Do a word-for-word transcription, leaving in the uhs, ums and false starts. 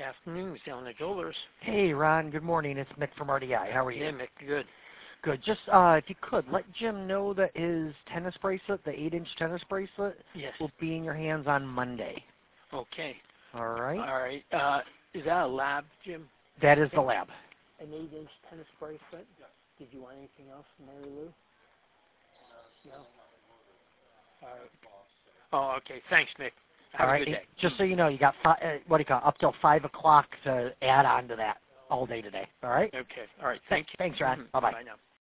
afternoon, Mister Allen Jewelers. Hey, Ron. Good morning. It's Mick from R D I. How are you? Yeah, Mick. Good. Good. Just uh, if you could, let Jim know that his tennis bracelet, the eight-inch tennis bracelet, Yes. will be in your hands on Monday. Okay. All right? All right. Uh, is that a lab, Jim? That is the lab. An eight-inch tennis bracelet? Yes. Did you want anything else from Mary Lou? No? All right. Oh, okay. Thanks, Mick. Have All a right. good day. Just so you know, you got fi- uh, what do you call it, up till five o'clock to add on to that all day today. All right. Okay. All right. Thank you. Thanks, Ron. Mm-hmm. Bye bye. Bye now.